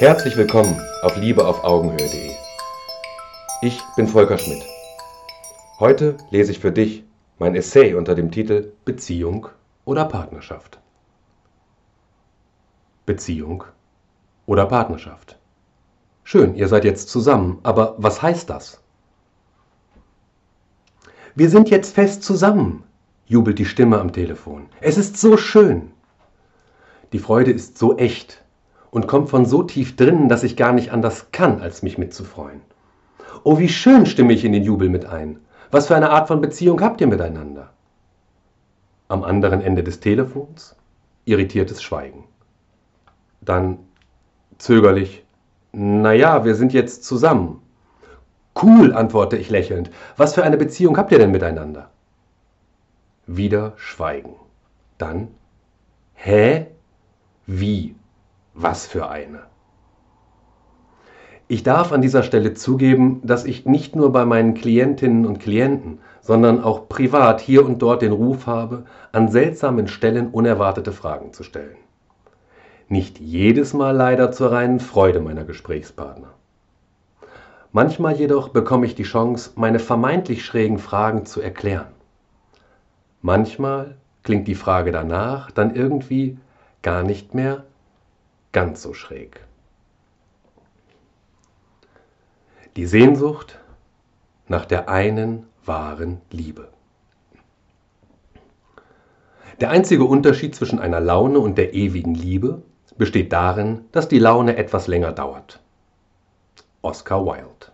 Herzlich willkommen auf liebeaufaugenhöhe.de. Ich bin Volker Schmidt. Heute lese ich für dich mein Essay unter dem Titel Beziehung oder Partnerschaft. Beziehung oder Partnerschaft. Schön, ihr seid jetzt zusammen, aber was heißt das? Wir sind jetzt fest zusammen, jubelt die Stimme am Telefon. Es ist so schön. Die Freude ist so echt und kommt von so tief drinnen, dass ich gar nicht anders kann, als mich mitzufreuen. Oh, wie schön, stimme ich in den Jubel mit ein. Was für eine Art von Beziehung habt ihr miteinander? Am anderen Ende des Telefons irritiertes Schweigen. Dann zögerlich: Naja, wir sind jetzt zusammen. Cool, antworte ich lächelnd. Was für eine Beziehung habt ihr denn miteinander? Wieder Schweigen. Dann: Hä? Wie? Was für eine? Ich darf an dieser Stelle zugeben, dass ich nicht nur bei meinen Klientinnen und Klienten, sondern auch privat hier und dort den Ruf habe, an seltsamen Stellen unerwartete Fragen zu stellen. Nicht jedes Mal leider zur reinen Freude meiner Gesprächspartner. Manchmal jedoch bekomme ich die Chance, meine vermeintlich schrägen Fragen zu erklären. Manchmal klingt die Frage danach dann irgendwie gar nicht mehr ganz so schräg. Die Sehnsucht nach der einen wahren Liebe. Der einzige Unterschied zwischen einer Laune und der ewigen Liebe besteht darin, dass die Laune etwas länger dauert. Oscar Wilde.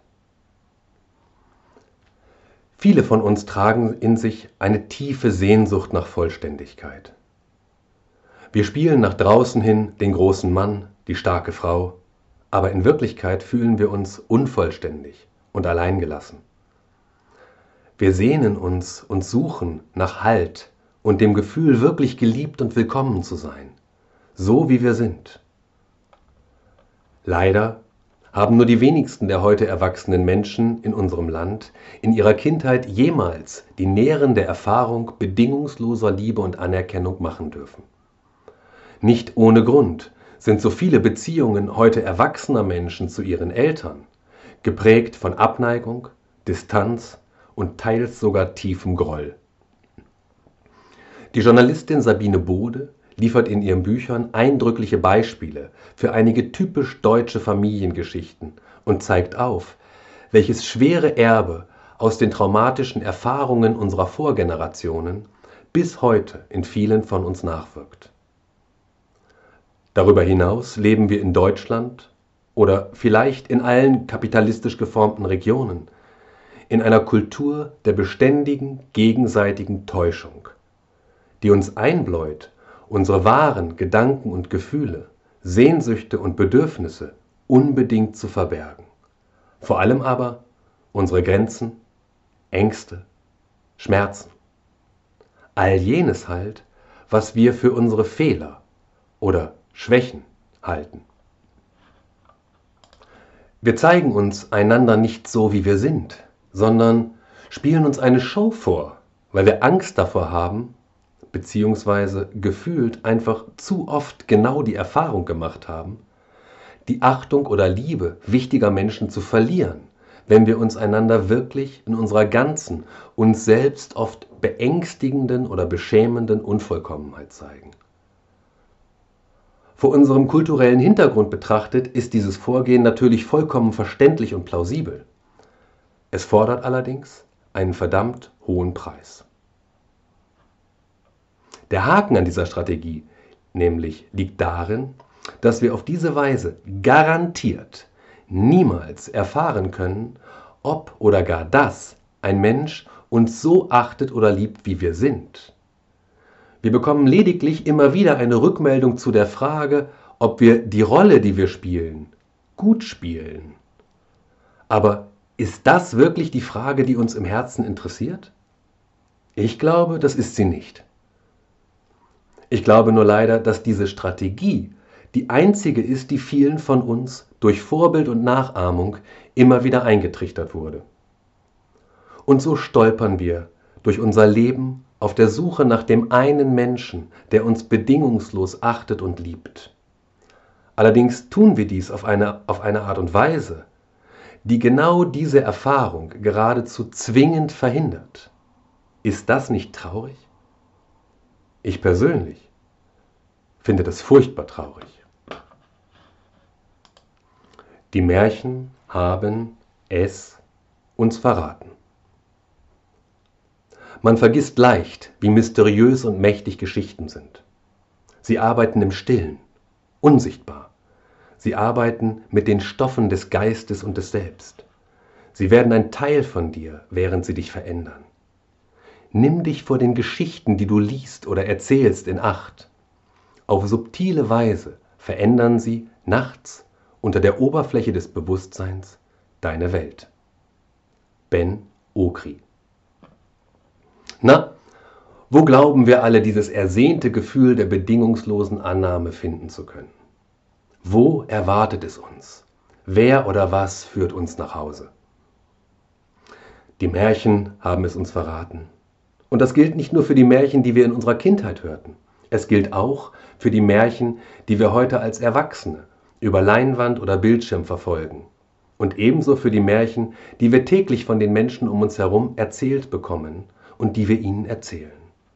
Viele von uns tragen in sich eine tiefe Sehnsucht nach Vollständigkeit. Wir spielen nach draußen hin den großen Mann, die starke Frau, aber in Wirklichkeit fühlen wir uns unvollständig und alleingelassen. Wir sehnen uns und suchen nach Halt und dem Gefühl, wirklich geliebt und willkommen zu sein, so wie wir sind. Leider haben nur die wenigsten der heute erwachsenen Menschen in unserem Land in ihrer Kindheit jemals die nährende Erfahrung bedingungsloser Liebe und Anerkennung machen dürfen. Nicht ohne Grund sind so viele Beziehungen heute erwachsener Menschen zu ihren Eltern geprägt von Abneigung, Distanz und teils sogar tiefem Groll. Die Journalistin Sabine Bode liefert in ihren Büchern eindrückliche Beispiele für einige typisch deutsche Familiengeschichten und zeigt auf, welches schwere Erbe aus den traumatischen Erfahrungen unserer Vorgenerationen bis heute in vielen von uns nachwirkt. Darüber hinaus leben wir in Deutschland oder vielleicht in allen kapitalistisch geformten Regionen in einer Kultur der beständigen gegenseitigen Täuschung, die uns einbläut, unsere wahren Gedanken und Gefühle, Sehnsüchte und Bedürfnisse unbedingt zu verbergen. Vor allem aber unsere Grenzen, Ängste, Schmerzen. All jenes halt, was wir für unsere Fehler oder Schwächen halten. Wir zeigen uns einander nicht so, wie wir sind, sondern spielen uns eine Show vor, weil wir Angst davor haben, beziehungsweise gefühlt einfach zu oft genau die Erfahrung gemacht haben, die Achtung oder Liebe wichtiger Menschen zu verlieren, wenn wir uns einander wirklich in unserer ganzen, uns selbst oft beängstigenden oder beschämenden Unvollkommenheit zeigen. Vor unserem kulturellen Hintergrund betrachtet ist dieses Vorgehen natürlich vollkommen verständlich und plausibel. Es fordert allerdings einen verdammt hohen Preis. Der Haken an dieser Strategie nämlich liegt darin, dass wir auf diese Weise garantiert niemals erfahren können, ob oder gar dass ein Mensch uns so achtet oder liebt, wie wir sind. Wir bekommen lediglich immer wieder eine Rückmeldung zu der Frage, ob wir die Rolle, die wir spielen, gut spielen. Aber ist das wirklich die Frage, die uns im Herzen interessiert? Ich glaube, das ist sie nicht. Ich glaube nur leider, dass diese Strategie die einzige ist, die vielen von uns durch Vorbild und Nachahmung immer wieder eingetrichtert wurde. Und so stolpern wir durch unser Leben auf der Suche nach dem einen Menschen, der uns bedingungslos achtet und liebt. Allerdings tun wir dies auf eine Art und Weise, die genau diese Erfahrung geradezu zwingend verhindert. Ist das nicht traurig? Ich persönlich finde das furchtbar traurig. Die Märchen haben es uns verraten. Man vergisst leicht, wie mysteriös und mächtig Geschichten sind. Sie arbeiten im Stillen, unsichtbar. Sie arbeiten mit den Stoffen des Geistes und des Selbst. Sie werden ein Teil von dir, während sie dich verändern. Nimm dich vor den Geschichten, die du liest oder erzählst, in Acht. Auf subtile Weise verändern sie nachts unter der Oberfläche des Bewusstseins deine Welt. Ben Okri. Na, wo glauben wir alle, dieses ersehnte Gefühl der bedingungslosen Annahme finden zu können? Wo erwartet es uns? Wer oder was führt uns nach Hause? Die Märchen haben es uns verraten. Und das gilt nicht nur für die Märchen, die wir in unserer Kindheit hörten. Es gilt auch für die Märchen, die wir heute als Erwachsene über Leinwand oder Bildschirm verfolgen. Und ebenso für die Märchen, die wir täglich von den Menschen um uns herum erzählt bekommen und die wir ihnen erzählen.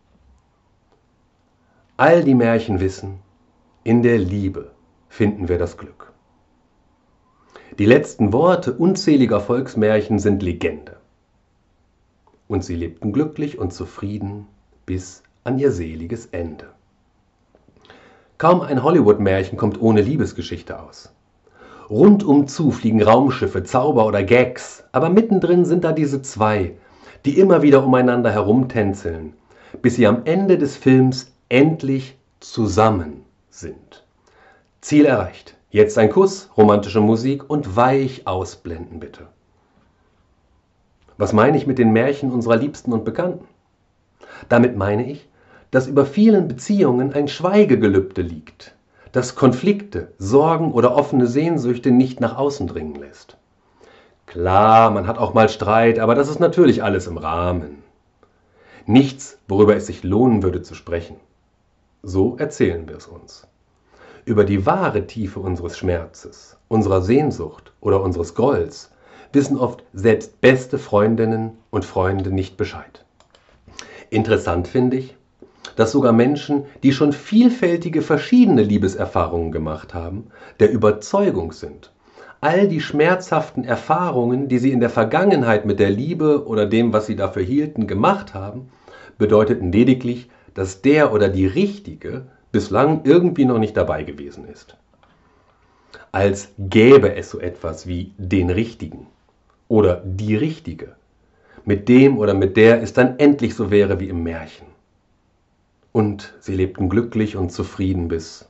All die Märchen wissen, in der Liebe finden wir das Glück. Die letzten Worte unzähliger Volksmärchen sind Legende. Und sie lebten glücklich und zufrieden bis an ihr seliges Ende. Kaum ein Hollywood-Märchen kommt ohne Liebesgeschichte aus. Rundum zu fliegen Raumschiffe, Zauber oder Gags, aber mittendrin sind da diese zwei, die immer wieder umeinander herumtänzeln, bis sie am Ende des Films endlich zusammen sind. Ziel erreicht. Jetzt ein Kuss, romantische Musik und weich ausblenden bitte. Was meine ich mit den Märchen unserer Liebsten und Bekannten? Damit meine ich, dass über vielen Beziehungen ein Schweigegelübde liegt, das Konflikte, Sorgen oder offene Sehnsüchte nicht nach außen dringen lässt. Klar, man hat auch mal Streit, aber das ist natürlich alles im Rahmen. Nichts, worüber es sich lohnen würde zu sprechen. So erzählen wir es uns. Über die wahre Tiefe unseres Schmerzes, unserer Sehnsucht oder unseres Grolls wissen oft selbst beste Freundinnen und Freunde nicht Bescheid. Interessant finde ich, dass sogar Menschen, die schon vielfältige verschiedene Liebeserfahrungen gemacht haben, der Überzeugung sind, all die schmerzhaften Erfahrungen, die sie in der Vergangenheit mit der Liebe oder dem, was sie dafür hielten, gemacht haben, bedeuteten lediglich, dass der oder die Richtige bislang irgendwie noch nicht dabei gewesen ist. Als gäbe es so etwas wie den Richtigen oder die Richtige, mit dem oder mit der es dann endlich so wäre wie im Märchen. Und sie lebten glücklich und zufrieden bis...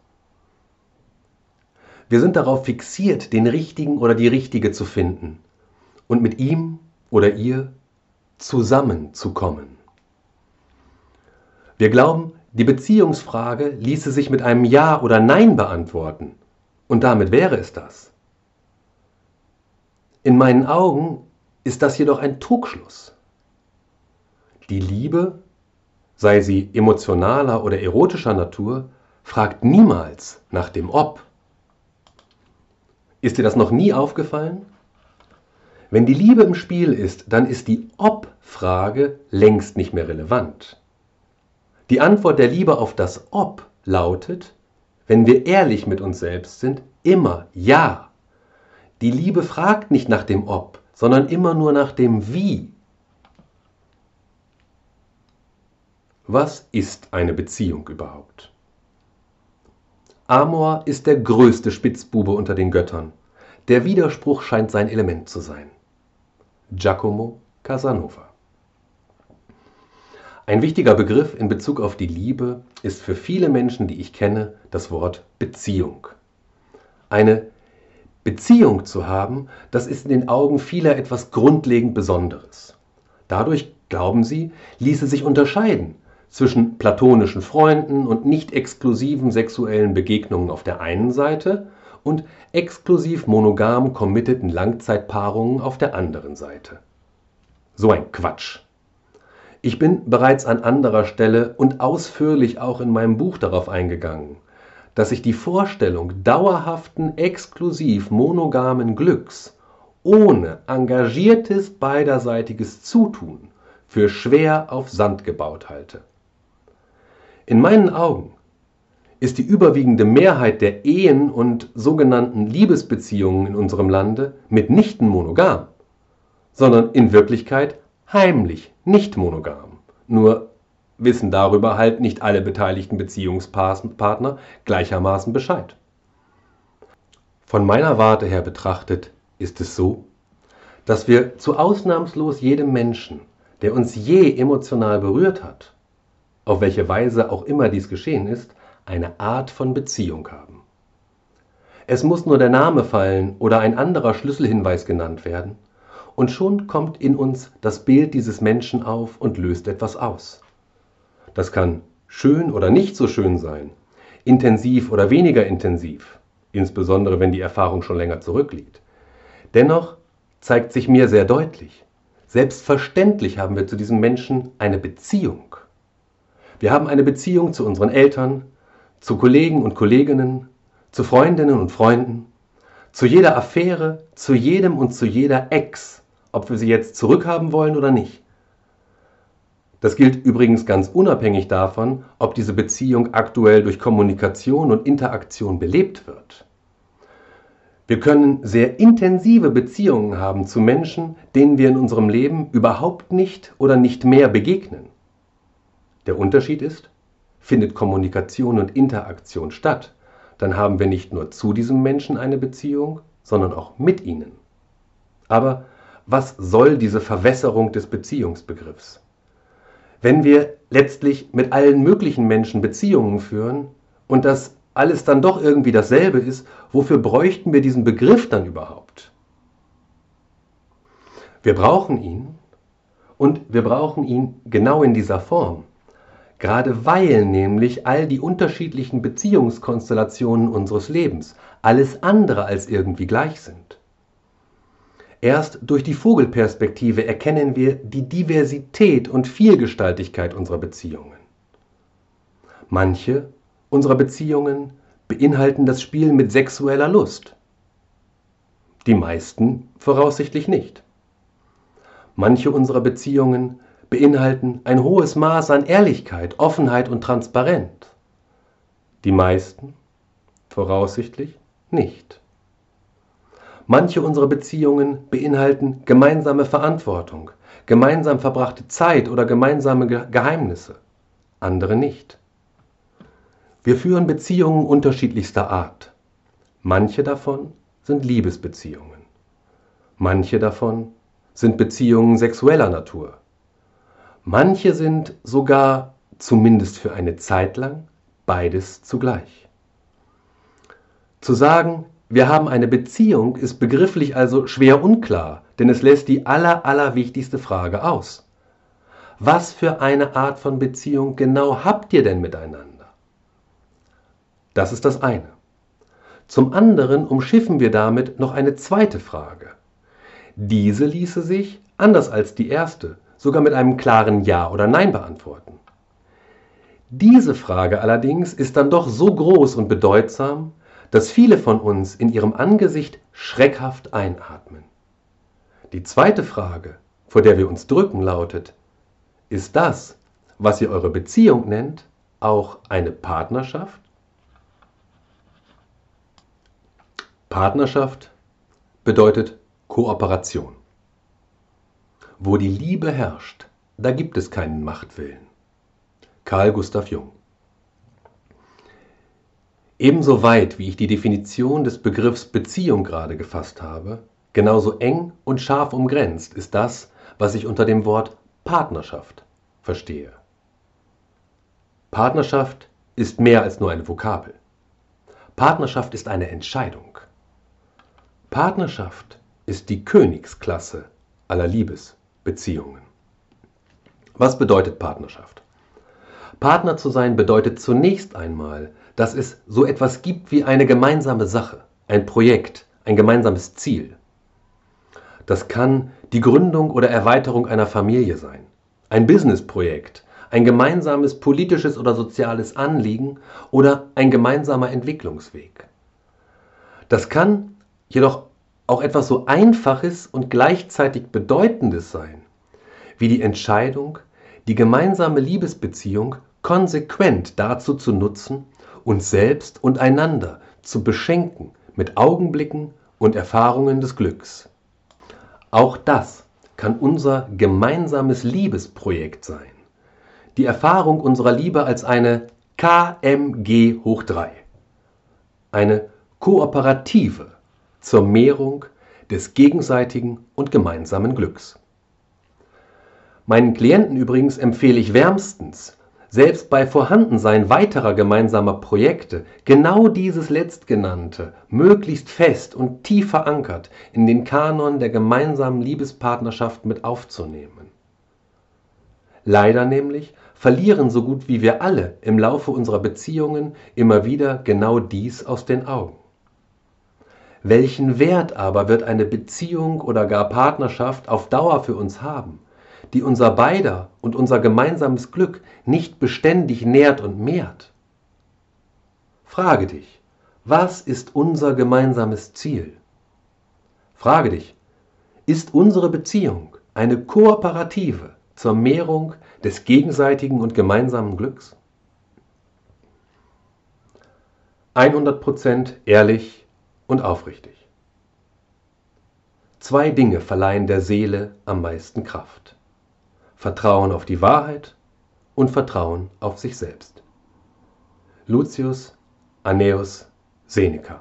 Wir sind darauf fixiert, den Richtigen oder die Richtige zu finden und mit ihm oder ihr zusammenzukommen. Wir glauben, die Beziehungsfrage ließe sich mit einem Ja oder Nein beantworten und damit wäre es das. In meinen Augen ist das jedoch ein Trugschluss. Die Liebe, sei sie emotionaler oder erotischer Natur, fragt niemals nach dem Ob. Ist dir das noch nie aufgefallen? Wenn die Liebe im Spiel ist, dann ist die Ob-Frage längst nicht mehr relevant. Die Antwort der Liebe auf das Ob lautet, wenn wir ehrlich mit uns selbst sind, immer Ja. Die Liebe fragt nicht nach dem Ob, sondern immer nur nach dem Wie. Was ist eine Beziehung überhaupt? Amor ist der größte Spitzbube unter den Göttern. Der Widerspruch scheint sein Element zu sein. Giacomo Casanova. Ein wichtiger Begriff in Bezug auf die Liebe ist für viele Menschen, die ich kenne, das Wort Beziehung. Eine Beziehung zu haben, das ist in den Augen vieler etwas grundlegend Besonderes. Dadurch, glauben sie, ließe sich unterscheiden zwischen platonischen Freunden und nicht exklusiven sexuellen Begegnungen auf der einen Seite und exklusiv monogam committeden Langzeitpaarungen auf der anderen Seite. So ein Quatsch. Ich bin bereits an anderer Stelle und ausführlich auch in meinem Buch darauf eingegangen, dass sich die Vorstellung dauerhaften, exklusiv monogamen Glücks ohne engagiertes beiderseitiges Zutun für schwer auf Sand gebaut halte. In meinen Augen ist die überwiegende Mehrheit der Ehen und sogenannten Liebesbeziehungen in unserem Lande mitnichten monogam, sondern in Wirklichkeit heimlich nicht monogam. Nur wissen darüber halt nicht alle beteiligten Beziehungspartner gleichermaßen Bescheid. Von meiner Warte her betrachtet ist es so, dass wir zu ausnahmslos jedem Menschen, der uns je emotional berührt hat, auf welche Weise auch immer dies geschehen ist, eine Art von Beziehung haben. Es muss nur der Name fallen oder ein anderer Schlüsselhinweis genannt werden, und schon kommt in uns das Bild dieses Menschen auf und löst etwas aus. Das kann schön oder nicht so schön sein, intensiv oder weniger intensiv, insbesondere wenn die Erfahrung schon länger zurückliegt. Dennoch zeigt sich mir sehr deutlich, selbstverständlich haben wir zu diesem Menschen eine Beziehung. Wir haben eine Beziehung zu unseren Eltern, zu Kollegen und Kolleginnen, zu Freundinnen und Freunden, zu jeder Affäre, zu jedem und zu jeder Ex, ob wir sie jetzt zurückhaben wollen oder nicht. Das gilt übrigens ganz unabhängig davon, ob diese Beziehung aktuell durch Kommunikation und Interaktion belebt wird. Wir können sehr intensive Beziehungen haben zu Menschen, denen wir in unserem Leben überhaupt nicht oder nicht mehr begegnen. Der Unterschied ist, findet Kommunikation und Interaktion statt, dann haben wir nicht nur zu diesem Menschen eine Beziehung, sondern auch mit ihnen. Aber was soll diese Verwässerung des Beziehungsbegriffs? Wenn wir letztlich mit allen möglichen Menschen Beziehungen führen und das alles dann doch irgendwie dasselbe ist, wofür bräuchten wir diesen Begriff dann überhaupt? Wir brauchen ihn, und wir brauchen ihn genau in dieser Form. Gerade weil nämlich all die unterschiedlichen Beziehungskonstellationen unseres Lebens alles andere als irgendwie gleich sind. Erst durch die Vogelperspektive erkennen wir die Diversität und Vielgestaltigkeit unserer Beziehungen. Manche unserer Beziehungen beinhalten das Spiel mit sexueller Lust. Die meisten voraussichtlich nicht. Manche unserer Beziehungen beinhalten ein hohes Maß an Ehrlichkeit, Offenheit und Transparenz. Die meisten voraussichtlich nicht. Manche unserer Beziehungen beinhalten gemeinsame Verantwortung, gemeinsam verbrachte Zeit oder gemeinsame Geheimnisse, andere nicht. Wir führen Beziehungen unterschiedlichster Art. Manche davon sind Liebesbeziehungen. Manche davon sind Beziehungen sexueller Natur. Manche sind sogar, zumindest für eine Zeit lang, beides zugleich. Zu sagen, wir haben eine Beziehung, ist begrifflich also schwer unklar, denn es lässt die allerwichtigste Frage aus. Was für eine Art von Beziehung genau habt ihr denn miteinander? Das ist das eine. Zum anderen umschiffen wir damit noch eine zweite Frage. Diese ließe sich, anders als die erste, sogar mit einem klaren Ja oder Nein beantworten. Diese Frage allerdings ist dann doch so groß und bedeutsam, dass viele von uns in ihrem Angesicht schreckhaft einatmen. Die zweite Frage, vor der wir uns drücken, lautet: Ist das, was ihr eure Beziehung nennt, auch eine Partnerschaft? Partnerschaft bedeutet Kooperation. Wo die Liebe herrscht, da gibt es keinen Machtwillen. Carl Gustav Jung. Ebenso weit, wie ich die Definition des Begriffs Beziehung gerade gefasst habe, genauso eng und scharf umgrenzt ist das, was ich unter dem Wort Partnerschaft verstehe. Partnerschaft ist mehr als nur eine Vokabel. Partnerschaft ist eine Entscheidung. Partnerschaft ist die Königsklasse aller Liebesbeziehungen. Was bedeutet Partnerschaft? Partner zu sein bedeutet zunächst einmal, dass es so etwas gibt wie eine gemeinsame Sache, ein Projekt, ein gemeinsames Ziel. Das kann die Gründung oder Erweiterung einer Familie sein, ein Businessprojekt, ein gemeinsames politisches oder soziales Anliegen oder ein gemeinsamer Entwicklungsweg. Das kann jedoch auch etwas so Einfaches und gleichzeitig Bedeutendes sein, wie die Entscheidung, die gemeinsame Liebesbeziehung konsequent dazu zu nutzen, uns selbst und einander zu beschenken mit Augenblicken und Erfahrungen des Glücks. Auch das kann unser gemeinsames Liebesprojekt sein. Die Erfahrung unserer Liebe als eine KMG hoch 3. Eine Kooperative zur Mehrung des gegenseitigen und gemeinsamen Glücks. Meinen Klienten übrigens empfehle ich wärmstens, selbst bei Vorhandensein weiterer gemeinsamer Projekte, genau dieses letztgenannte möglichst fest und tief verankert in den Kanon der gemeinsamen Liebespartnerschaft mit aufzunehmen. Leider nämlich verlieren so gut wie wir alle im Laufe unserer Beziehungen immer wieder genau dies aus den Augen. Welchen Wert aber wird eine Beziehung oder gar Partnerschaft auf Dauer für uns haben, die unser beider und unser gemeinsames Glück nicht beständig nährt und mehrt? Frage dich, was ist unser gemeinsames Ziel? Frage dich, ist unsere Beziehung eine Kooperative zur Mehrung des gegenseitigen und gemeinsamen Glücks? 100% ehrlich und aufrichtig. 2 Dinge verleihen der Seele am meisten Kraft: Vertrauen auf die Wahrheit und Vertrauen auf sich selbst. Lucius Annaeus Seneca.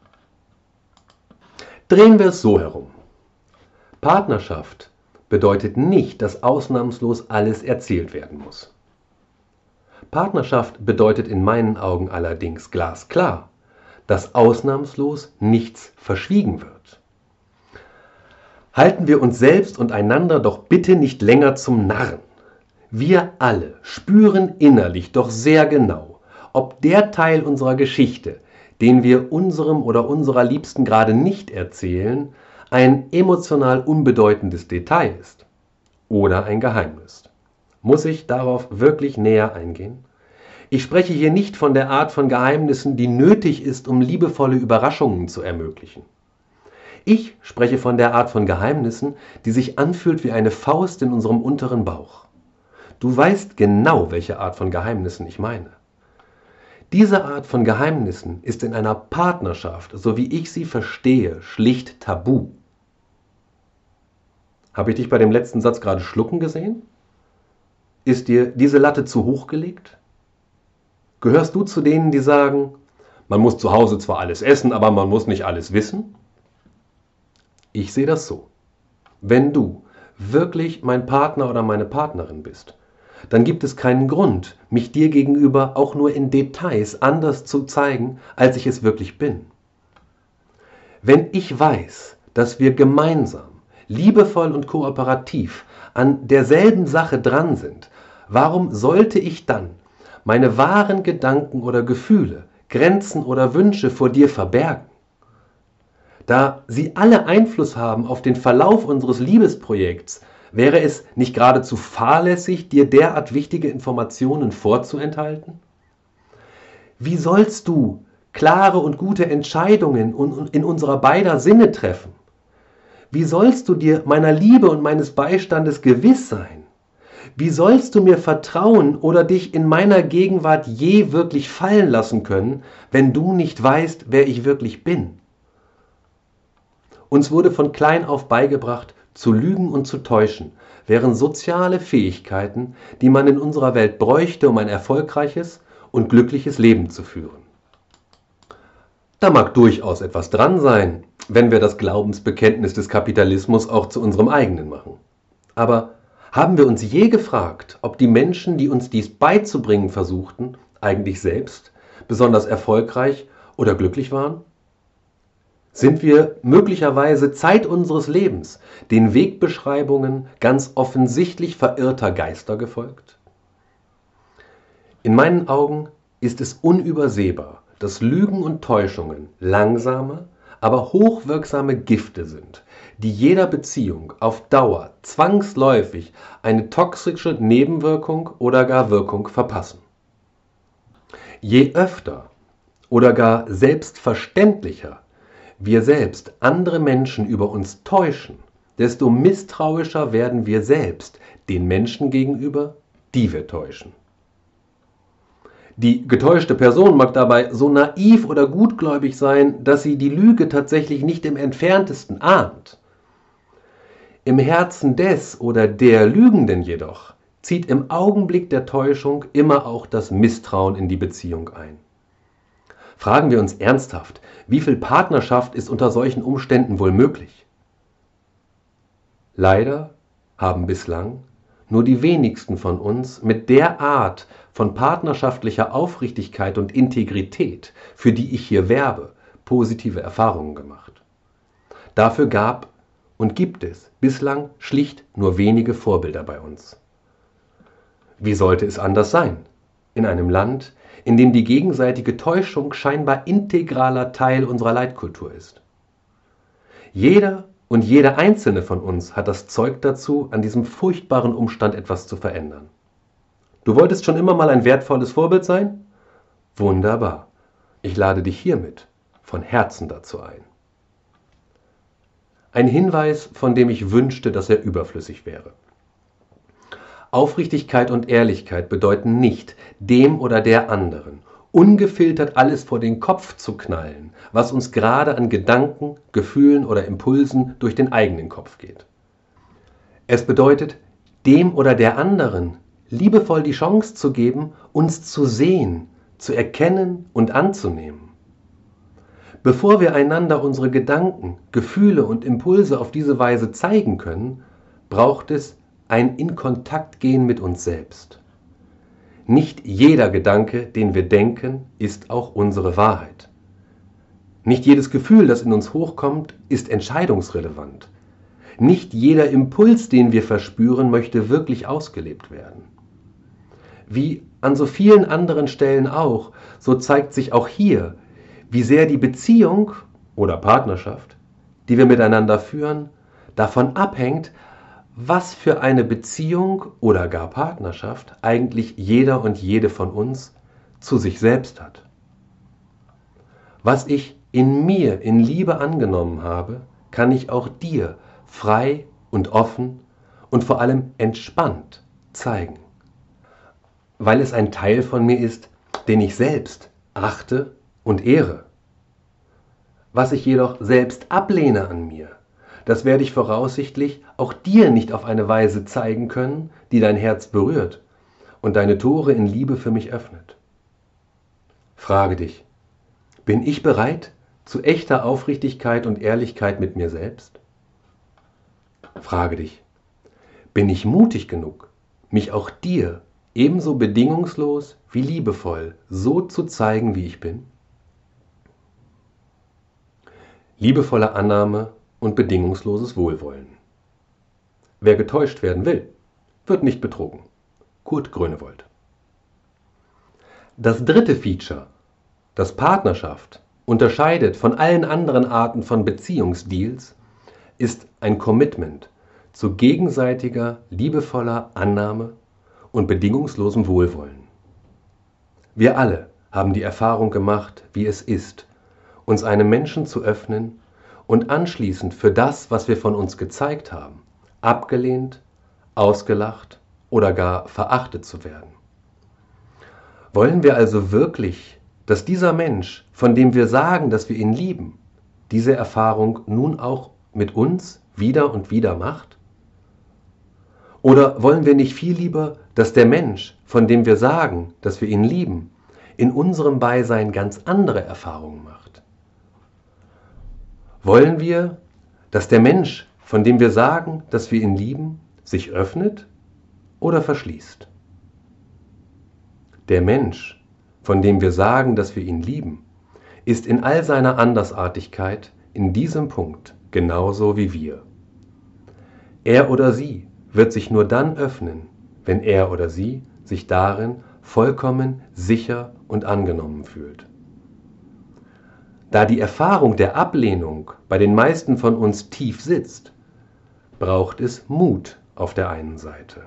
Drehen wir es so herum. Partnerschaft bedeutet nicht, dass ausnahmslos alles erzählt werden muss. Partnerschaft bedeutet in meinen Augen allerdings glasklar, dass ausnahmslos nichts verschwiegen wird. Halten wir uns selbst und einander doch bitte nicht länger zum Narren. Wir alle spüren innerlich doch sehr genau, ob der Teil unserer Geschichte, den wir unserem oder unserer Liebsten gerade nicht erzählen, ein emotional unbedeutendes Detail ist oder ein Geheimnis. Muss ich darauf wirklich näher eingehen? Ich spreche hier nicht von der Art von Geheimnissen, die nötig ist, um liebevolle Überraschungen zu ermöglichen. Ich spreche von der Art von Geheimnissen, die sich anfühlt wie eine Faust in unserem unteren Bauch. Du weißt genau, welche Art von Geheimnissen ich meine. Diese Art von Geheimnissen ist in einer Partnerschaft, so wie ich sie verstehe, schlicht tabu. Habe ich dich bei dem letzten Satz gerade schlucken gesehen? Ist dir diese Latte zu hoch gelegt? Gehörst du zu denen, die sagen, man muss zu Hause zwar alles essen, aber man muss nicht alles wissen? Ich sehe das so. Wenn du wirklich mein Partner oder meine Partnerin bist, dann gibt es keinen Grund, mich dir gegenüber auch nur in Details anders zu zeigen, als ich es wirklich bin. Wenn ich weiß, dass wir gemeinsam, liebevoll und kooperativ an derselben Sache dran sind, warum sollte ich dann meine wahren Gedanken oder Gefühle, Grenzen oder Wünsche vor dir verbergen? Da sie alle Einfluss haben auf den Verlauf unseres Liebesprojekts, wäre es nicht geradezu fahrlässig, dir derart wichtige Informationen vorzuenthalten? Wie sollst du klare und gute Entscheidungen in unserer beider Sinne treffen? Wie sollst du dir meiner Liebe und meines Beistandes gewiss sein? Wie sollst du mir vertrauen oder dich in meiner Gegenwart je wirklich fallen lassen können, wenn du nicht weißt, wer ich wirklich bin? Uns wurde von klein auf beigebracht, zu lügen und zu täuschen, wären soziale Fähigkeiten, die man in unserer Welt bräuchte, um ein erfolgreiches und glückliches Leben zu führen. Da mag durchaus etwas dran sein, wenn wir das Glaubensbekenntnis des Kapitalismus auch zu unserem eigenen machen. Aber haben wir uns je gefragt, ob die Menschen, die uns dies beizubringen versuchten, eigentlich selbst besonders erfolgreich oder glücklich waren? Sind wir möglicherweise Zeit unseres Lebens den Wegbeschreibungen ganz offensichtlich verirrter Geister gefolgt? In meinen Augen ist es unübersehbar, dass Lügen und Täuschungen langsame, aber hochwirksame Gifte sind, die jeder Beziehung auf Dauer zwangsläufig eine toxische Nebenwirkung oder gar Wirkung verpassen. Je öfter oder gar selbstverständlicher wir selbst andere Menschen über uns täuschen, desto misstrauischer werden wir selbst den Menschen gegenüber, die wir täuschen. Die getäuschte Person mag dabei so naiv oder gutgläubig sein, dass sie die Lüge tatsächlich nicht im entferntesten ahnt. Im Herzen des oder der Lügenden jedoch zieht im Augenblick der Täuschung immer auch das Misstrauen in die Beziehung ein. Fragen wir uns ernsthaft, wie viel Partnerschaft ist unter solchen Umständen wohl möglich? Leider haben bislang nur die wenigsten von uns mit der Art von partnerschaftlicher Aufrichtigkeit und Integrität, für die ich hier werbe, positive Erfahrungen gemacht. Dafür gab und gibt es bislang schlicht nur wenige Vorbilder bei uns. Wie sollte es anders sein? In einem Land, in dem die gegenseitige Täuschung scheinbar integraler Teil unserer Leitkultur ist. Jeder und jede einzelne von uns hat das Zeug dazu, an diesem furchtbaren Umstand etwas zu verändern. Du wolltest schon immer mal ein wertvolles Vorbild sein? Wunderbar. Ich lade dich hiermit von Herzen dazu ein. Ein Hinweis, von dem ich wünschte, dass er überflüssig wäre. Aufrichtigkeit und Ehrlichkeit bedeuten nicht, dem oder der anderen ungefiltert alles vor den Kopf zu knallen, was uns gerade an Gedanken, Gefühlen oder Impulsen durch den eigenen Kopf geht. Es bedeutet, dem oder der anderen liebevoll die Chance zu geben, uns zu sehen, zu erkennen und anzunehmen. Bevor wir einander unsere Gedanken, Gefühle und Impulse auf diese Weise zeigen können, braucht es ein In-Kontakt-Gehen mit uns selbst. Nicht jeder Gedanke, den wir denken, ist auch unsere Wahrheit. Nicht jedes Gefühl, das in uns hochkommt, ist entscheidungsrelevant. Nicht jeder Impuls, den wir verspüren, möchte wirklich ausgelebt werden. Wie an so vielen anderen Stellen auch, so zeigt sich auch hier, wie sehr die Beziehung oder Partnerschaft, die wir miteinander führen, davon abhängt, was für eine Beziehung oder gar Partnerschaft eigentlich jeder und jede von uns zu sich selbst hat. Was ich in mir in Liebe angenommen habe, kann ich auch dir frei und offen und vor allem entspannt zeigen. Weil es ein Teil von mir ist, den ich selbst achte und ehre. Was ich jedoch selbst ablehne an mir, das werde ich voraussichtlich auch dir nicht auf eine Weise zeigen können, die dein Herz berührt und deine Tore in Liebe für mich öffnet. Frage dich, bin ich bereit zu echter Aufrichtigkeit und Ehrlichkeit mit mir selbst? Frage dich, bin ich mutig genug, mich auch dir ebenso bedingungslos wie liebevoll so zu zeigen, wie ich bin? Liebevolle Annahme und bedingungsloses Wohlwollen. Wer getäuscht werden will, wird nicht betrogen. Kurt Grönewold. Das dritte Feature, das Partnerschaft unterscheidet von allen anderen Arten von Beziehungsdeals, ist ein Commitment zu gegenseitiger, liebevoller Annahme und bedingungslosem Wohlwollen. Wir alle haben die Erfahrung gemacht, wie es ist, uns einem Menschen zu öffnen und anschließend für das, was wir von uns gezeigt haben, abgelehnt, ausgelacht oder gar verachtet zu werden. Wollen wir also wirklich, dass dieser Mensch, von dem wir sagen, dass wir ihn lieben, diese Erfahrung nun auch mit uns wieder und wieder macht? Oder wollen wir nicht viel lieber, dass der Mensch, von dem wir sagen, dass wir ihn lieben, in unserem Beisein ganz andere Erfahrungen macht? Wollen wir, dass der Mensch, von dem wir sagen, dass wir ihn lieben, sich öffnet oder verschließt? Der Mensch, von dem wir sagen, dass wir ihn lieben, ist in all seiner Andersartigkeit in diesem Punkt genauso wie wir. Er oder sie wird sich nur dann öffnen, wenn er oder sie sich darin vollkommen sicher und angenommen fühlt. Da die Erfahrung der Ablehnung bei den meisten von uns tief sitzt, braucht es Mut auf der einen Seite.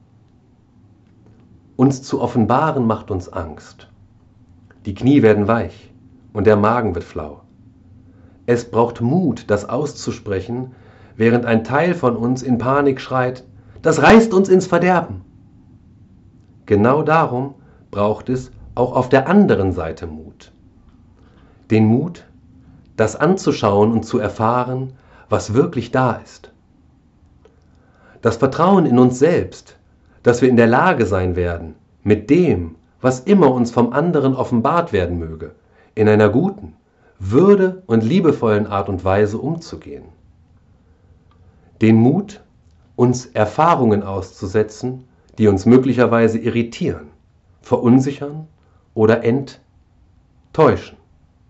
Uns zu offenbaren macht uns Angst. Die Knie werden weich und der Magen wird flau. Es braucht Mut, das auszusprechen, während ein Teil von uns in Panik schreit, das reißt uns ins Verderben. Genau darum braucht es auch auf der anderen Seite Mut. Den Mut, das anzuschauen und zu erfahren, was wirklich da ist. Das Vertrauen in uns selbst, dass wir in der Lage sein werden, mit dem, was immer uns vom anderen offenbart werden möge, in einer guten, würde- und liebevollen Art und Weise umzugehen. Den Mut, uns Erfahrungen auszusetzen, die uns möglicherweise irritieren, verunsichern oder enttäuschen.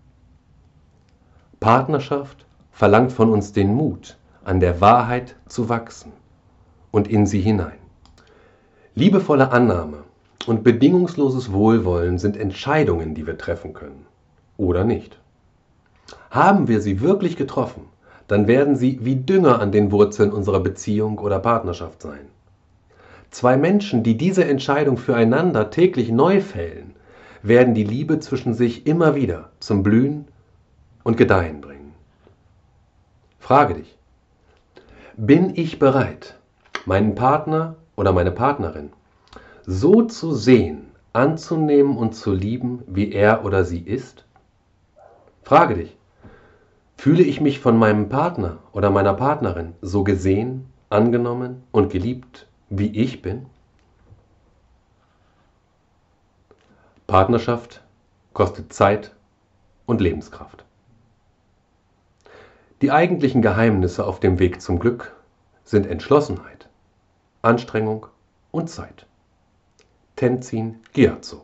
Partnerschaft verlangt von uns den Mut, an der Wahrheit zu wachsen und in sie hinein. Liebevolle Annahme und bedingungsloses Wohlwollen sind Entscheidungen, die wir treffen können. Oder nicht. Haben wir sie wirklich getroffen, dann werden sie wie Dünger an den Wurzeln unserer Beziehung oder Partnerschaft sein. Zwei Menschen, die diese Entscheidung füreinander täglich neu fällen, werden die Liebe zwischen sich immer wieder zum Blühen und Gedeihen bringen. Frage dich: Bin ich bereit, meinen Partner oder meine Partnerin so zu sehen, anzunehmen und zu lieben, wie er oder sie ist? Frage dich: Fühle ich mich von meinem Partner oder meiner Partnerin so gesehen, angenommen und geliebt, wie ich bin? Partnerschaft kostet Zeit und Lebenskraft. Die eigentlichen Geheimnisse auf dem Weg zum Glück sind Entschlossenheit, Anstrengung und Zeit. Tenzin Gyatso.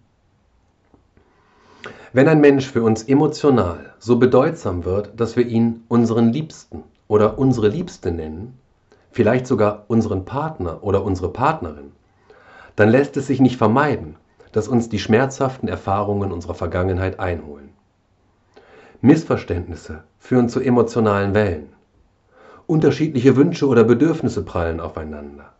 Wenn ein Mensch für uns emotional so bedeutsam wird, dass wir ihn unseren Liebsten oder unsere Liebste nennen, vielleicht sogar unseren Partner oder unsere Partnerin, dann lässt es sich nicht vermeiden, dass uns die schmerzhaften Erfahrungen unserer Vergangenheit einholen. Missverständnisse führen zu emotionalen Wellen. Unterschiedliche Wünsche oder Bedürfnisse prallen aufeinander.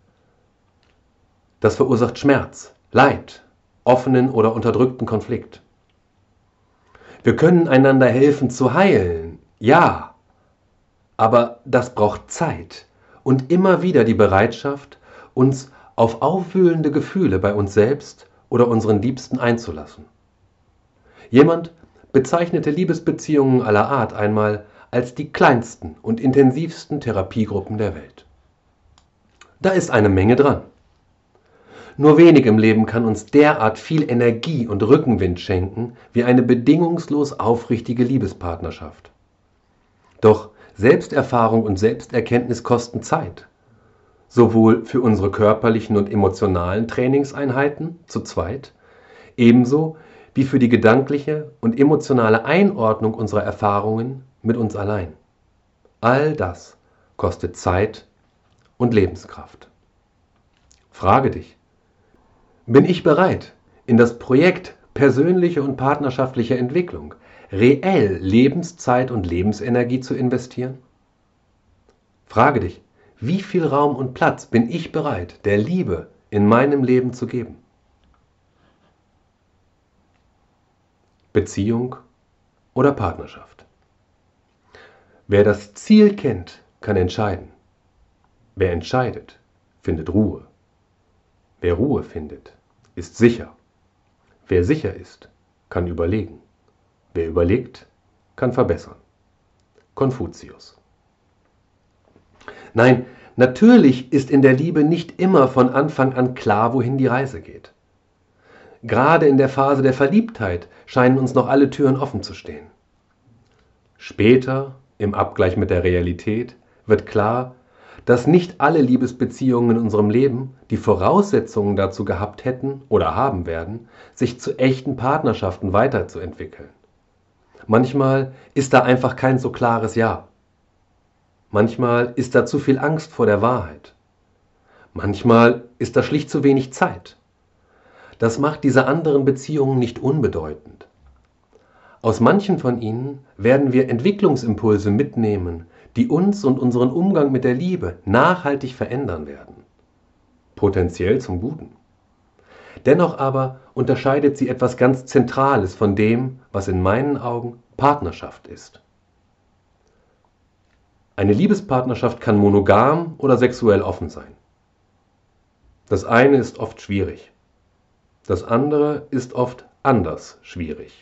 Das verursacht Schmerz, Leid, offenen oder unterdrückten Konflikt. Wir können einander helfen zu heilen, ja, aber das braucht Zeit und immer wieder die Bereitschaft, uns auf aufwühlende Gefühle bei uns selbst oder unseren Liebsten einzulassen. Jemand bezeichnete Liebesbeziehungen aller Art einmal als die kleinsten und intensivsten Therapiegruppen der Welt. Da ist eine Menge dran. Nur wenig im Leben kann uns derart viel Energie und Rückenwind schenken wie eine bedingungslos aufrichtige Liebespartnerschaft. Doch Selbsterfahrung und Selbsterkenntnis kosten Zeit. Sowohl für unsere körperlichen und emotionalen Trainingseinheiten zu zweit, ebenso wie für die gedankliche und emotionale Einordnung unserer Erfahrungen mit uns allein. All das kostet Zeit und Lebenskraft. Frage dich: Bin ich bereit, in das Projekt persönliche und partnerschaftliche Entwicklung reell Lebenszeit und Lebensenergie zu investieren? Frage dich: Wie viel Raum und Platz bin ich bereit, der Liebe in meinem Leben zu geben? Beziehung oder Partnerschaft? Wer das Ziel kennt, kann entscheiden. Wer entscheidet, findet Ruhe. Wer Ruhe findet, ist sicher. Wer sicher ist, kann überlegen. Wer überlegt, kann verbessern. Konfuzius. Nein, natürlich ist in der Liebe nicht immer von Anfang an klar, wohin die Reise geht. Gerade in der Phase der Verliebtheit scheinen uns noch alle Türen offen zu stehen. Später, im Abgleich mit der Realität, wird klar, dass nicht alle Liebesbeziehungen in unserem Leben die Voraussetzungen dazu gehabt hätten oder haben werden, sich zu echten Partnerschaften weiterzuentwickeln. Manchmal ist da einfach kein so klares Ja. Manchmal ist da zu viel Angst vor der Wahrheit. Manchmal ist da schlicht zu wenig Zeit. Das macht diese anderen Beziehungen nicht unbedeutend. Aus manchen von ihnen werden wir Entwicklungsimpulse mitnehmen, die uns und unseren Umgang mit der Liebe nachhaltig verändern werden. Potenziell zum Guten. Dennoch aber unterscheidet sie etwas ganz Zentrales von dem, was in meinen Augen Partnerschaft ist. Eine Liebespartnerschaft kann monogam oder sexuell offen sein. Das eine ist oft schwierig. Das andere ist oft anders schwierig.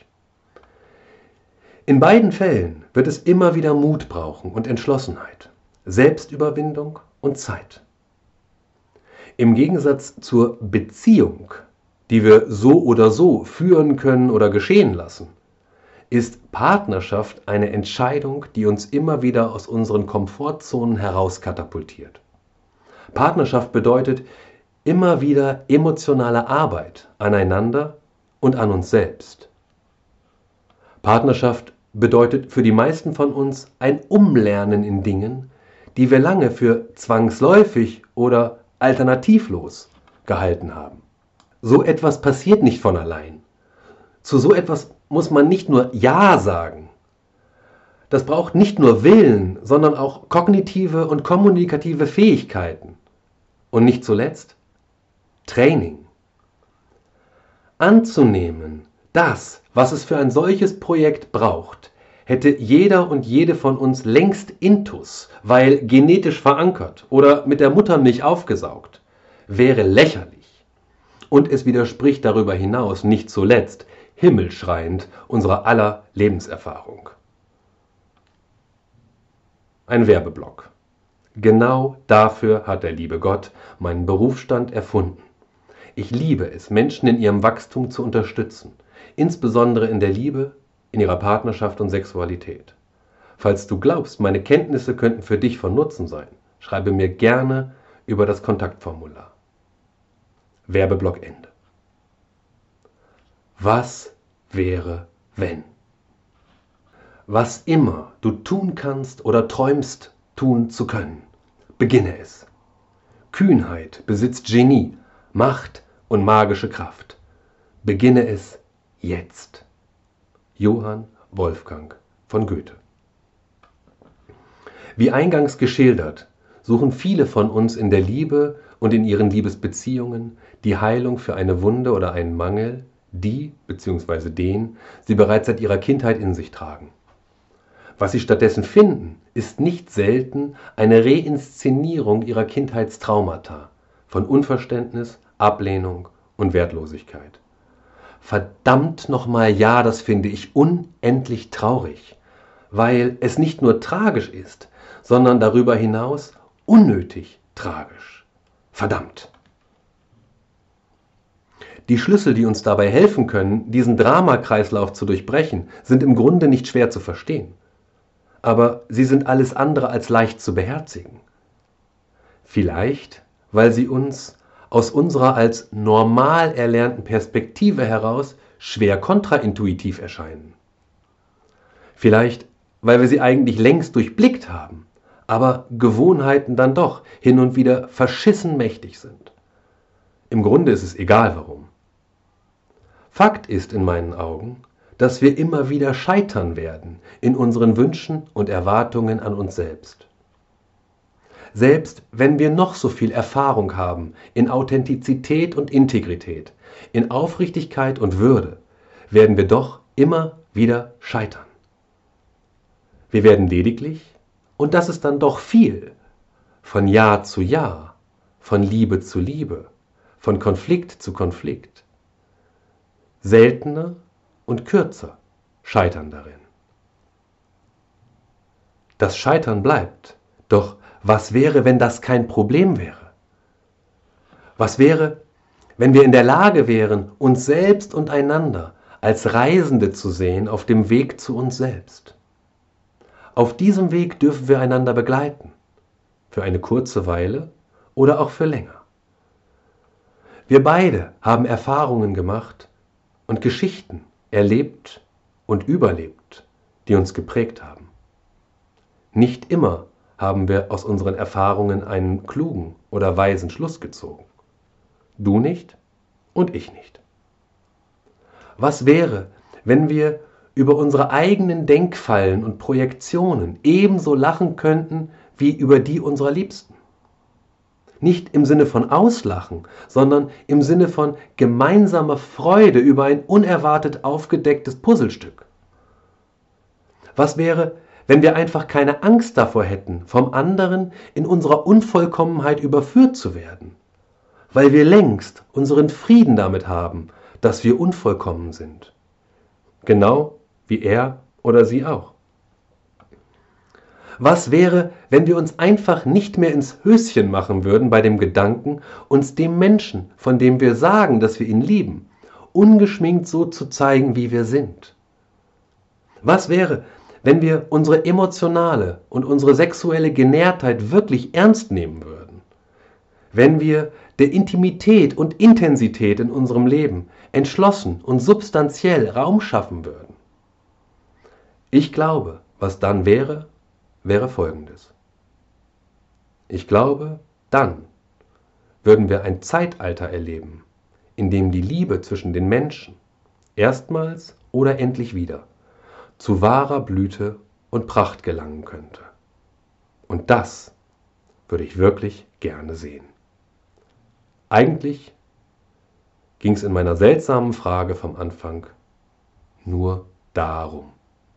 In beiden Fällen wird es immer wieder Mut brauchen und Entschlossenheit, Selbstüberwindung und Zeit. Im Gegensatz zur Beziehung, die wir so oder so führen können oder geschehen lassen, ist Partnerschaft eine Entscheidung, die uns immer wieder aus unseren Komfortzonen herauskatapultiert. Partnerschaft bedeutet immer wieder emotionale Arbeit aneinander und an uns selbst. Partnerschaft bedeutet für die meisten von uns ein Umlernen in Dingen, die wir lange für zwangsläufig oder alternativlos gehalten haben. So etwas passiert nicht von allein. Zu so etwas muss man nicht nur Ja sagen. Das braucht nicht nur Willen, sondern auch kognitive und kommunikative Fähigkeiten. Und nicht zuletzt Training. Anzunehmen, das, was es für ein solches Projekt braucht, hätte jeder und jede von uns längst intus, weil genetisch verankert oder mit der Muttermilch aufgesaugt, wäre lächerlich. Und es widerspricht darüber hinaus nicht zuletzt himmelschreiend unserer aller Lebenserfahrung. Ein Werbeblock. Genau dafür hat der liebe Gott meinen Berufsstand erfunden. Ich liebe es, Menschen in ihrem Wachstum zu unterstützen, insbesondere in der Liebe, in ihrer Partnerschaft und Sexualität. Falls du glaubst, meine Kenntnisse könnten für dich von Nutzen sein, schreibe mir gerne über das Kontaktformular. Werbeblock Ende. Was wäre, wenn? Was immer du tun kannst oder träumst, tun zu können, beginne es. Kühnheit besitzt Genie, Macht und magische Kraft. Beginne es jetzt. Johann Wolfgang von Goethe. Wie eingangs geschildert, suchen viele von uns in der Liebe und in ihren Liebesbeziehungen die Heilung für eine Wunde oder einen Mangel, die bzw. den sie bereits seit ihrer Kindheit in sich tragen. Was sie stattdessen finden, ist nicht selten eine Reinszenierung ihrer Kindheitstraumata von Unverständnis, Ablehnung und Wertlosigkeit. Verdammt nochmal, ja, das finde ich unendlich traurig, weil es nicht nur tragisch ist, sondern darüber hinaus unnötig tragisch. Verdammt! Die Schlüssel, die uns dabei helfen können, diesen Dramakreislauf zu durchbrechen, sind im Grunde nicht schwer zu verstehen. Aber sie sind alles andere als leicht zu beherzigen. Vielleicht, weil sie uns aus unserer als normal erlernten Perspektive heraus schwer kontraintuitiv erscheinen. Vielleicht, weil wir sie eigentlich längst durchblickt haben, aber Gewohnheiten dann doch hin und wieder verschissen mächtig sind. Im Grunde ist es egal warum. Fakt ist in meinen Augen, dass wir immer wieder scheitern werden in unseren Wünschen und Erwartungen an uns selbst. Selbst wenn wir noch so viel Erfahrung haben in Authentizität und Integrität, in Aufrichtigkeit und Würde, werden wir doch immer wieder scheitern. Wir werden lediglich, und das ist dann doch viel, von Jahr zu Jahr, von Liebe zu Liebe, von Konflikt zu Konflikt, seltener und kürzer scheitern darin. Das Scheitern bleibt, doch was wäre, wenn das kein Problem wäre? Was wäre, wenn wir in der Lage wären, uns selbst und einander als Reisende zu sehen auf dem Weg zu uns selbst? Auf diesem Weg dürfen wir einander begleiten, für eine kurze Weile oder auch für länger. Wir beide haben Erfahrungen gemacht und Geschichten erlebt und überlebt, die uns geprägt haben. Nicht immer haben wir aus unseren Erfahrungen einen klugen oder weisen Schluss gezogen. Du nicht und ich nicht. Was wäre, wenn wir über unsere eigenen Denkfallen und Projektionen ebenso lachen könnten wie über die unserer Liebsten. Nicht im Sinne von Auslachen, sondern im Sinne von gemeinsamer Freude über ein unerwartet aufgedecktes Puzzlestück. Was wäre, wenn wir einfach keine Angst davor hätten, vom anderen in unserer Unvollkommenheit überführt zu werden, weil wir längst unseren Frieden damit haben, dass wir unvollkommen sind. Genau wie er oder sie auch. Was wäre, wenn wir uns einfach nicht mehr ins Höschen machen würden bei dem Gedanken, uns dem Menschen, von dem wir sagen, dass wir ihn lieben, ungeschminkt so zu zeigen, wie wir sind? Was wäre, wenn wir unsere emotionale und unsere sexuelle Genährtheit wirklich ernst nehmen würden? Wenn wir der Intimität und Intensität in unserem Leben entschlossen und substanziell Raum schaffen würden? Ich glaube, was dann wäre Folgendes. Ich glaube, dann würden wir ein Zeitalter erleben, in dem die Liebe zwischen den Menschen erstmals oder endlich wieder zu wahrer Blüte und Pracht gelangen könnte. Und das würde ich wirklich gerne sehen. Eigentlich ging es in meiner seltsamen Frage vom Anfang nur darum.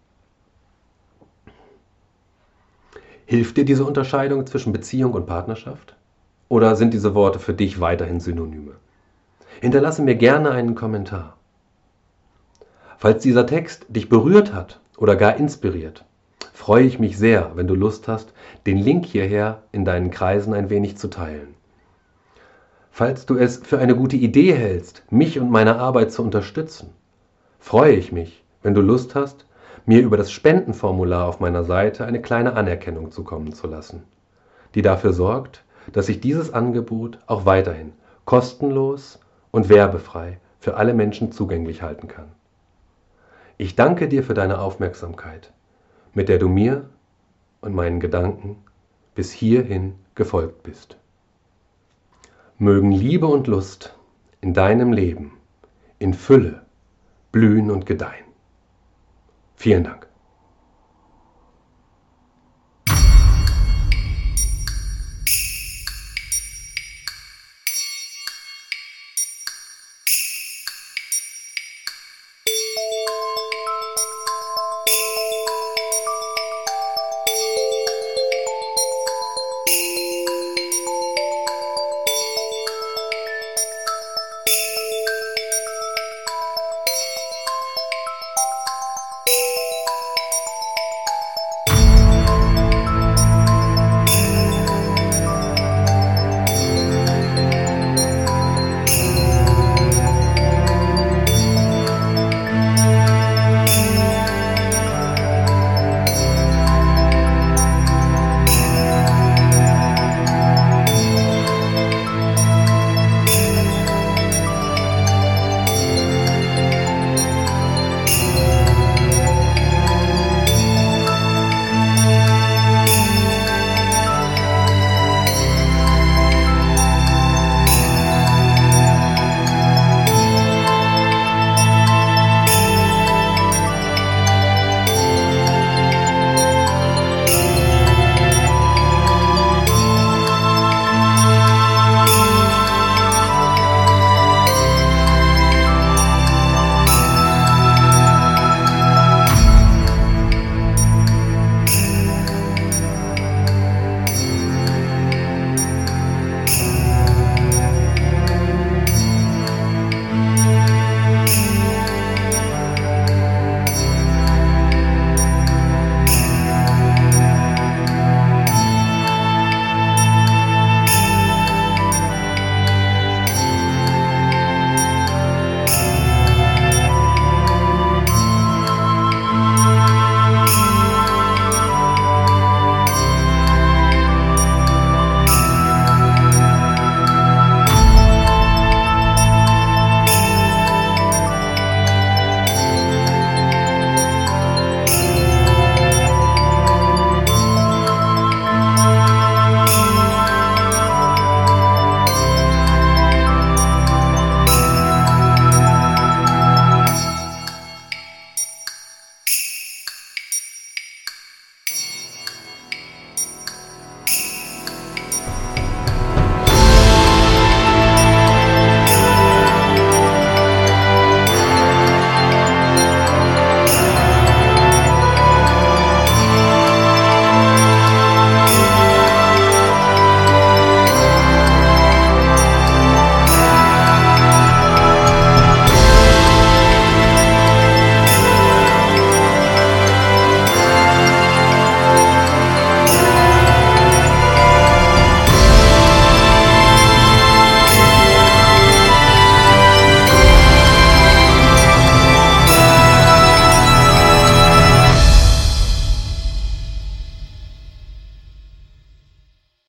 Hilft dir diese Unterscheidung zwischen Beziehung und Partnerschaft? Oder sind diese Worte für dich weiterhin Synonyme? Hinterlasse mir gerne einen Kommentar. Falls dieser Text dich berührt hat oder gar inspiriert, freue ich mich sehr, wenn du Lust hast, den Link hierher in deinen Kreisen ein wenig zu teilen. Falls du es für eine gute Idee hältst, mich und meine Arbeit zu unterstützen, freue ich mich, wenn du Lust hast, mir über das Spendenformular auf meiner Seite eine kleine Anerkennung zukommen zu lassen, die dafür sorgt, dass ich dieses Angebot auch weiterhin kostenlos und werbefrei für alle Menschen zugänglich halten kann. Ich danke dir für deine Aufmerksamkeit, mit der du mir und meinen Gedanken bis hierhin gefolgt bist. Mögen Liebe und Lust in deinem Leben in Fülle blühen und gedeihen. Vielen Dank.